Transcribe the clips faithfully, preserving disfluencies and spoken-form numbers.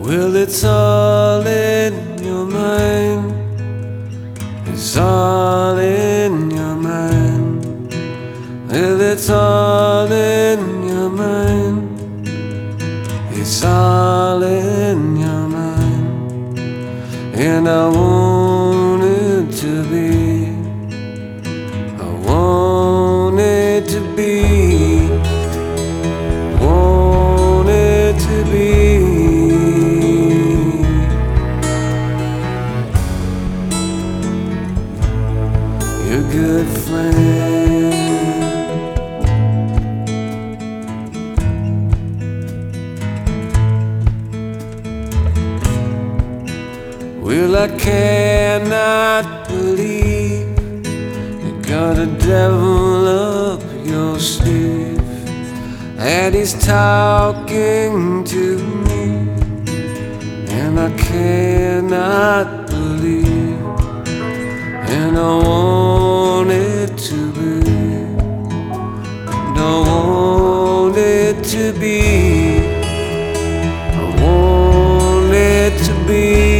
Well, it's all in your mind. It's all in your mind. Well, it's all in your mind. It's all in your mind. And I want it to be. I want it to be. Want it to be. Your good friend. Well, I cannot believe you got a devil up your sleeve, and he's talking to me, and I cannot believe, and I want it to be, and I want it to be, I want it to be.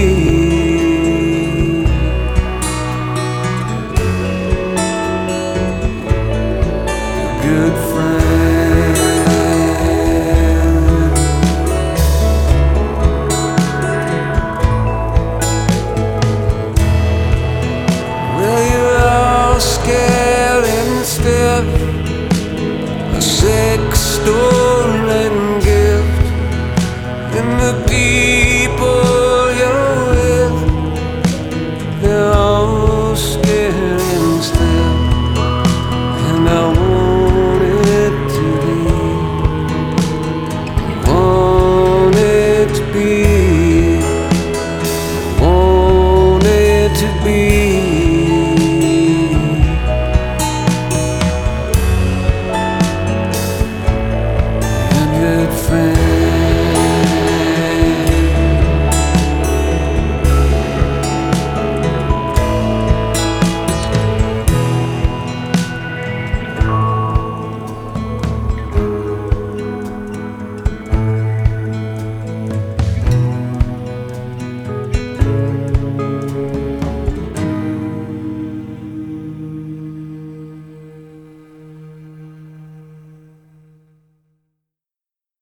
Good friend. Well, you're all scared and stiff, a sick stolen gift, and the people you're with, they're all scared and stiff, and I want it to be, I want it to be, I want it to be. A good friend.